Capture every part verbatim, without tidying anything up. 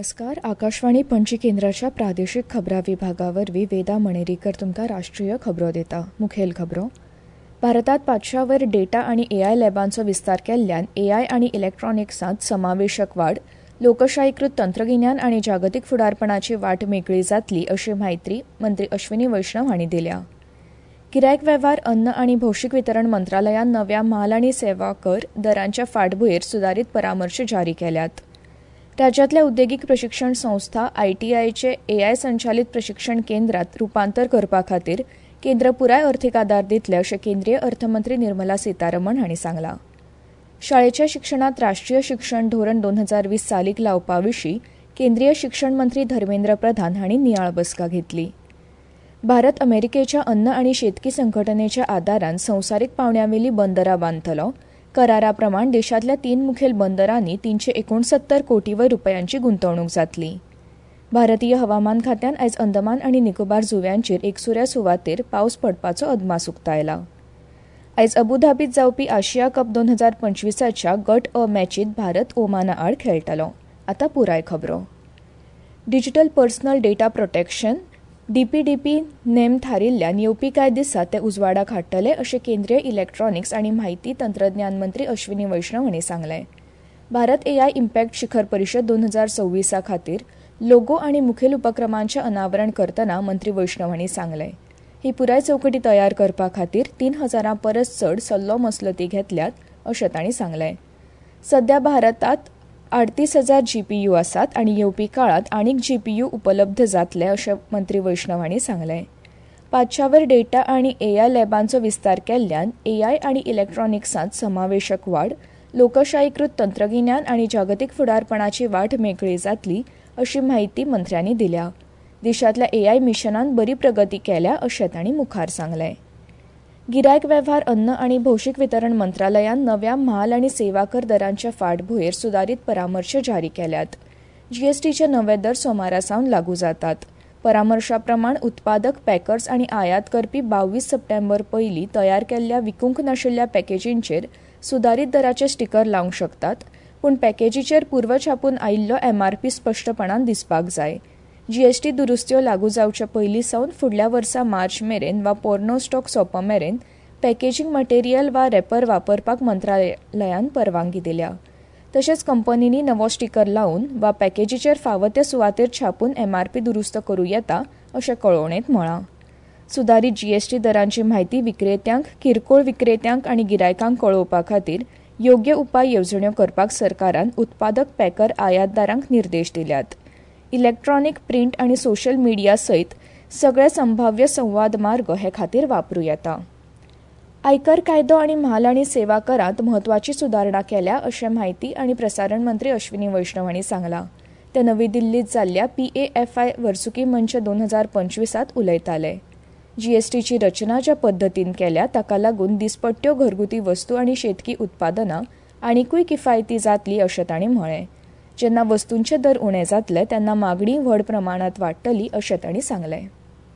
नमस्कार. आकाशवाणी पणजी केंद्राच्या प्रादेशीक खबरां विभागावरवीं वेदा मणेरीकर तुमकां राष्ट्रीय खबरो दिता. मुखेल खबरो. भारतात पांचशा वयर डेटा आनी एआय लॅबांचो विस्तार केल्ल्यान एआय आनी इलेक्ट्रॉनिक्सांत समावेशक वाड, लोकशाहीकृत तंत्रगिन्यान आनी जागतीक फुडारपणाची वाट मेकळी जातली अशी म्हायती मंत्री अश्विनी वैष्णव हांणी दिल्या. गिरायक वेव्हार, अन्न आनी भौशीक वितरण मंत्रालयान नव्या म्हाल आनी सेवा कर दरांच्या फाटभुंयेर सुदारीत परामर्श जारी केल्यात. राज्यातल्या उद्देगीक प्रशिक्षण संस्था आयटीआयचे एआय संचालित प्रशिक्षण केंद्रात रुपांतर करपा खातीर केंद्र पुराय अर्थीक आदार दितले अशें केंद्रीय अर्थमंत्री निर्मला सीतारमण हांणी सांगलां. शाळेच्या शिक्षणात राष्ट्रीय शिक्षण धोरण दोन हजार वीस सालीक लावपा विशीं केंद्रीय शिक्षण मंत्री धर्मेंद्र प्रधान हांणी नियाळ बसका घेतली. भारत अमेरिकेच्या अन्न आनी शेतकी संघटनेच्या आदारान संवसारीक पावंड्यावेली बंदरां बांदतलो. करारा प्रमाण देशातल्या तीन मुखेल बंदरांनी तीनशे एकोणसत्तर कोटी वयर रुपयांची गुंतवणूक जातली. भारतीय हवामान खात्यान आयज अंदमान आनी निकोबार जुंव्यांचेर एकसुऱ्या सुवातेर पावस पडपाचो अदमास उक्तायला. आयज अबुधाबीत जावपी आशिया कप दोन हजार पंचवीसाच्या गट अ मॅचीत भारत ओमाना आड खेळटलो. आतां पुराय खबरो. Digital personal data protection DPDP नेम थारिल्ल्यान येवपी कांय दिसा ते उजवाडाक हाडटले अशें केंद्रीय इलेक्ट्रॉनिक्स आनी म्हायती तंत्रज्ञान मंत्री अश्विनी वैष्णव हांणी सांगलें. भारत एआय इम्पॅक्ट शिखर परिशद दोन हजार सव्वीसा खातीर लोगो आनी मुखेल उपक्रमांचें अनावरण करतना मंत्री वैष्णव हांणी सांगलें. ही पुराय चौकटी तयार करपा खातीर तीन हजारां परस चड सल्लो मसलती घेतल्यात अशें तांणी सांगलें. सध्या भारतांत अडतीस हजार जीपीयू आसात आनी येवपी काळात आनीक जीपीयू उपलब्ध जातले अशें मंत्री वैष्णव हांणी सांगलें. पांचशा वयर डेटा आनी एआय लॅबांचो विस्तार केल्ल्यान एआय आनी इलेक्ट्रॉनिक्सांत समावेशक वाड, लोकशाहीकृत तंत्रगिन्यान आनी जागतीक फुडारपणाची वाट मेकळी जातली अशी म्हायती मंत्र्यांनी दिल्या. देशातल्या एआय मिशनान बरी प्रगती केल्या अशें तांणी मुखार सांगलें. गिरायक वेव्हार, अन्न आनी भौशीक वितरण मंत्रालयान नव्या म्हाल आनी सेवा कर दरांच्या फाटभुंयेर सुदारीत परामर्श जारी केल्यात. जीएसटीचे नवे दर सोमारा सावन लागू जातात. परामर्शा प्रमाण उत्पादक, पॅकर्स आनी आयात करपी बावीस सप्टेंबर पयलीं तयार केल्ल्या विकूंक नाशिल्ल्या पॅकेजींचेर सुदारीत दराचे स्टिकर लावंक शकतात, पूण पॅकेजीचेर पूर्व छापून आयिल्लो एमआरपी स्पश्टपणान दिसपाक जाय. जीएसटी दुरुस्त्यो लागू जावचे पयलीं सावन फुडल्या वर्सा मार्च मेरेन वा पोर्नो स्टॉक सोंप मेरेन पॅकेजींग मटेरियल वा रॅपर वापरपाक मंत्रालयान परवानगी दिल्या. तशेंच कंपनींनी नवो स्टिकर लावन वा पॅकेजीचेर फावो ते सुवातेर छापून एमआरपी दुरुस्त करूं येता अशें कळोवणेंत म्हळां. सुदारीत जीएसटी दरांची म्हायती विक्रेत्यांक, किरकोळ विक्रेत्यांक आनी गिरायकांक कळोवपा खातीर योग्य उपाय येवजण्यो करपाक सरकारान उत्पादक, पॅकर, आयातदारांक निर्देश दिल्यात. इलेक्ट्रॉनिक, प्रिंट आनी सोशल मिडिया सयत सगळे संभाव्य संवाद मार्ग हे खातीर वापरूं येता. आयकर कायदो आनी म्हाल आनी सेवा करांत म्हत्वाची सुदारणा केल्या अशें म्हायती आनी प्रसारण मंत्री अश्विनी वैष्णव हांणी सांगलां. ते नवी दिल्लीत जाल्ल्या पीएएफआय वर्सुकी मंच दोन हजार पंचवीसात उलयताले. जीएसटीची रचना ज्या पद्दतीन केल्या ताका लागून दिसपट्ट्यो घरगुती वस्तू आनी शेतकी उत्पादनां आनीकूय किफायती जातली अशें तांणी म्हळें. जेन्ना वस्तूंचे दर उणे जातले तेन्ना मागणी व्हड प्रमाणात वाडटली अशें तांणी सांगलें.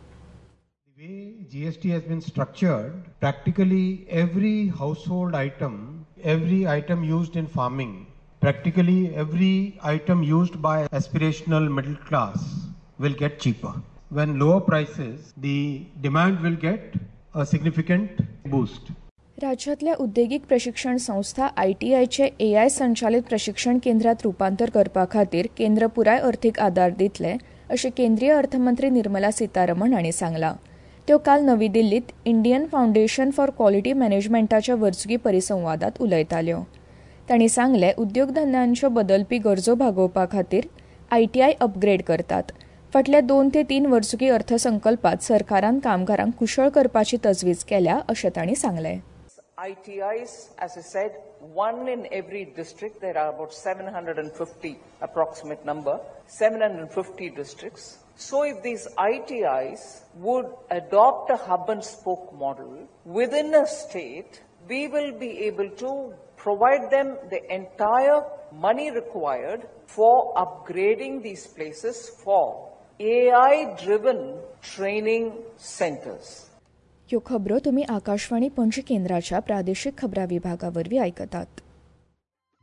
The way G S T has been structured, practically every household item, every item used in farming, practically every item used by aspirational middle class will get cheaper. When lower prices, the demand will get a significant boost. राज्यातल्या उद्देगीक प्रशिक्षण संस्था आयटीआयचे AI संचालित प्रशिक्षण केंद्रात रुपांतर करपा खातीर केंद्र पुराय अर्थीक आदार दितले अशें केंद्रीय अर्थमंत्री निर्मला सीतारमण हांणी सांगलां. त्यो काल नवी दिल्लीत इंडियन फाउंडेशन फॉर क्वालिटी मॅनेजमेंटाच्या वर्सुकी परिसंवादात उलयताल्यो. तांणी सांगलें, उद्योग धंद्यांच्यो बदलपी गरजो भागोवपा खातीर आयटीआय अपग्रेड करतात. फाटल्या दोन ते तीन वर्सुकी अर्थसंकल्पात सरकारान कामगारांक कुशळ करपाची तजवीज केल्या अशें तांणी सांगलें. I T Is, as I said, one in every district. There are about seven hundred fifty, approximate number, seven hundred fifty districts. So if these I T Is would adopt a hub and spoke model within a state, we will be able to provide them the entire money required for upgrading these places for A I-driven training centers. ह्यो खबरो तुमी आकाशवाणी पणजी केंद्राच्या प्रादेशीक खबरां विभागावरवीं आयकतात.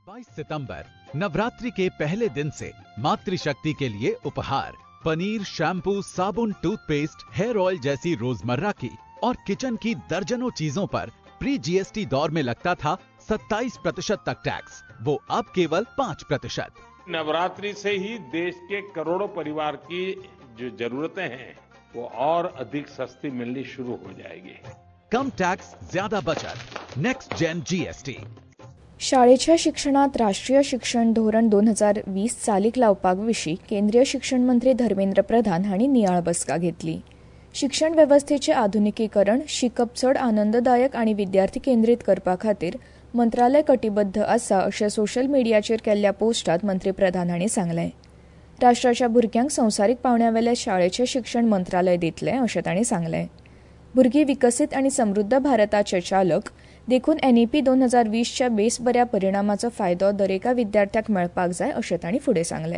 बाईस सितंबर नवरात्रि के पहले दिन से मातृशक्ति के लिए उपहार पनीर, शैम्पू, साबुन, टूथपेस्ट, हेयर ऑयल जैसी रोजमर्रा की और किचन की दर्जनों चीजों पर प्री जीएसटी दौर में लगता था सत्ताईस प्रतिशत तक टैक्स, वो अब केवल पाँच प्रतिशत। नवरात्रि से ही देश के करोड़ों परिवार की जो जरूरतें हैं वो और अधिक सस्ती मिलनी शुरू हो जाएगी। कम टॅक्स, ज्यादा बचत, नेक्स्ट जेन जीएसटी। शाळेच्या शिक्षणात राष्ट्रीय शिक्षण धोरण दोन हजार वीस चालीक लावपाक विशीं केंद्रीय शिक्षण मंत्री धर्मेंद्र प्रधान हांणी नियाळ बसका घेतली। शिक्षण वेवस्थेचे आधुनिकीकरण, शिकप चड आनंददायक आनी विद्यार्थी केंद्रीत करपा खातीर मंत्रालय कटिबद्ध आसा अशें सोशल मिडियाचेर केल्ल्या पोस्टात मंत्री प्रधान हांणी सांगलें। राष्ट्राच्या भुरग्यांक संवसारीक पांवड्यावेलें शाळेचें शिक्षण मंत्रालय दितलें अशें तांणी सांगलें। भुरगीं विकसीत आनी समृद्ध भारताचे चालक देखून एनईपी दोन हजार वीसच्या बेस बऱ्या परिणामाचो फायदो दरेका विद्यार्थ्याक मेळपाक जाय अशें तांणी फुडें सांगलें।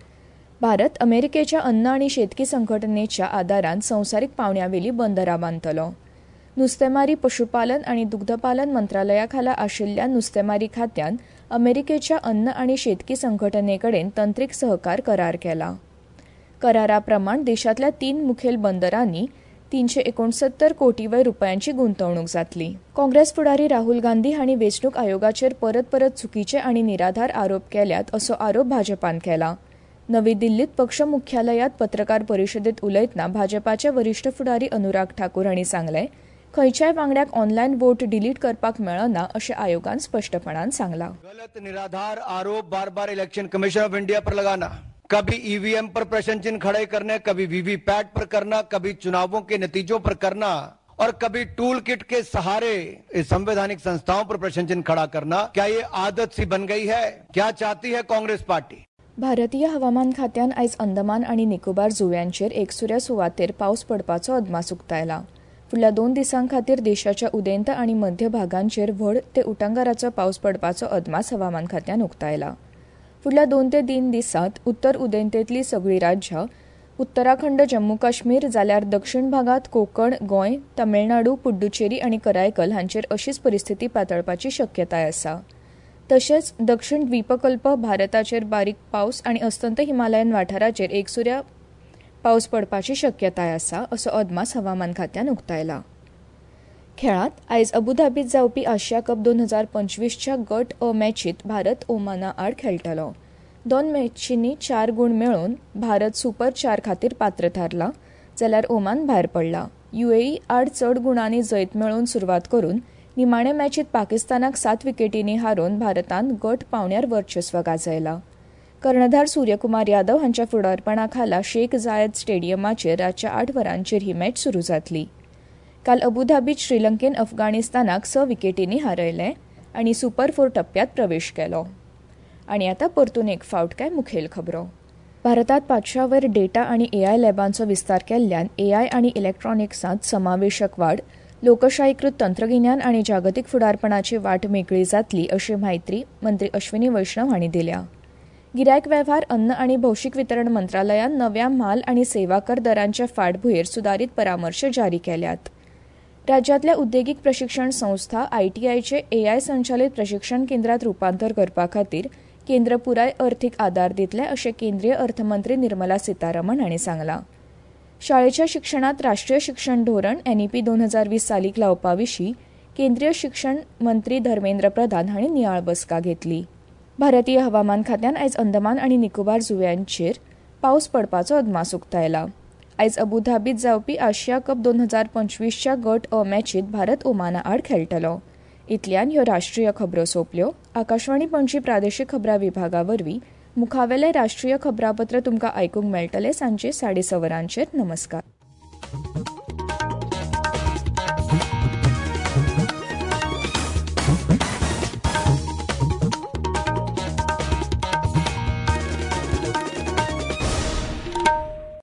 भारत अमेरिकेच्या अन्न आनी शेतकी संघटनेच्या आदारान संवसारीक पांवड्यावेलीं बंदरां बांदतलो। नुस्तेमारी, पशुपालन आनी दुग्धपालन मंत्रालया खाला आशिल्ल्या नुस्तेमारी खात्यान अमेरिकेच्या अन्न आनी शेतकी संघटनेकडेन तंत्रीक सहकार करार केला। करारा प्रमाण देशांतल्या तीन मुखेल बंदरांनी तीनशे एकोणसत्तर कोटी वयर रुपयांची गुंतवणूक जातली। काँग्रेस फुडारी राहुल गांधी हांणी वेंचणूक आयोगाचेर परत परत चुकीचे आनी निराधार आरोप केल्यात असो आरोप भाजपान केला। नवी दिल्लीत पक्ष मुख्यालयात पत्रकार परिशदेत उलयतना भाजपाचे वरिष्ठ फुडारी अनुराग ठाकूर हांणी सांगलें, खंयच्याय वांगड्याक ऑनलायन वोट डिलीट करपाक मेळना अशें आयोगान स्पष्टपणान सांगलां। गलत निराधार आरोप बार बार इलेक्शन कमीशन ऑफ इंडिया पर लगाना, कभी ईवीएम पर प्रश्न चिन्ह खड़े करने, कभी वीवीपैट पर करना, कभी चुनावों के नतीजों पर करना और कभी टूल किट के सहारे इस संवैधानिक संस्थाओं पर प्रश्न चिन्ह खड़ा करना, क्या ये आदत सी बन गई है? क्या चाहती है कांग्रेस पार्टी? भारतीय हवामान खात्यान आयज अंदमान आनी निकोबार जुंव्यांचेर एकसुऱ्या सुवातेर पावस पडपाचो अदमास उक्तायला। फुडल्या दोन दिसां खातीर देशाच्या उदेंत आनी मध्य भागांचेर व्हड ते उटंगाराचो पावस पडपाचो अदमास हवामान खात्यान उक्तायला। फुडल्या दोन ते तीन दिसांत उत्तर उदेंतेतली सगळीं राज्यां, उत्तराखंड, जम्मू काश्मीर जाल्यार दक्षिण भागांत कोकण, गोंय, तमिळनाडू, पुड्डुचेरी आनी करायकल हांचेर अशीच परिस्थिती पातळपाची शक्यताय आसा। तशेंच दक्षिण द्वीपकल्प भारताचेर बारीक पावस आनी अस्तंत हिमालयन वाठाराचेर एकसुऱ्या पावस पडपाची शक्यताय आसा असो अदमास हवामान खात्यान उक्तायला। खेळांत आयज अबुधाबीत जावपी आशिया कप दोन हजार पंचवीसच्या गट अ मॅचीत भारत ओमाना आड खेळटलो। दोन मॅचींनी चार गुण मेळोवन भारत सुपर चार खातीर पात्र थारला, जाल्यार ओमान भायर पडला। युएई आड चड गुणांनी जैत मेळोवन सुरवात करून निमाणे मॅचीत पाकिस्तानाक सात विकेटींनी हारोवन भारतान गट पावंड्यार वर्चस्व गाजयला। कर्णधार सूर्यकुमार यादव हांच्या फुडारपणा खाला शेख जायद स्टेडियमाचेर रातच्या आठ वरांचेर ही मॅच सुरू जातली। काल अबुधाबीत श्रीलंकेन अफगाणिस्तानाक स विकेटींनी हारयले आनी सुपर फोर टप्प्यात प्रवेश केलो। आनी आतां परतून एक फावट काय मुखेल खबरो। भारतात पांचशा वयर डेटा आनी एआय लॅबांचो विस्तार केल्ल्यान एआय आनी इलेक्ट्रॉनिक्सांत समावेशक वाड, लोकशाहीकृत तंत्रगिन्यान आनी जागतीक फुडारपणाची वाट मेकळी जातली अशी म्हायती मंत्री अश्विनी वैष्णव हांणी दिल्या। गिरायक वेव्हार, अन्न आनी भौशीक वितरण मंत्रालयान नव्या माल आनी सेवा कर दरांच्या फाटभुंयेर सुदारीत परामर्श जारी केल्यात। राज्यांतल्या उद्देगीक प्रशिक्षण संस्था आयटीआयचे एआय संचालित प्रशिक्षण केंद्रात रुपांतर करपा खातीर केंद्र पुराय अर्थीक आदार दितले अशें केंद्रीय अर्थमंत्री निर्मला सीतारामन हांणी सांगलां। शाळेच्या शिक्षणात राष्ट्रीय शिक्षण धोरण एनईपी दोन हजार वीस सालीक लावपा विशीं केंद्रीय शिक्षण मंत्री धर्मेंद्र प्रधान हांणी नियाळ बसका घेतली। भारतीय हवामान खात्यान आयज अंदमान आनी निकोबार जुंव्यांचेर पावस पडपाचो अदमास उक्तायला। आयज अबुधाबीत जावपी आशिया कप दोन हजार पंचवीसच्या गट अ मॅचीत भारत ओमाना आड खेळटलो। इतल्यान ह्यो राष्ट्रीय खबरो सोंपल्यो। आकाशवाणी पणजी प्रादेशीक खबरां विभागा वरवीं मुखावेलें राष्ट्रीय खबरापत्र तुमकां आयकूंक मेळटलें सांजे साडे स वरांचेर। नमस्कार।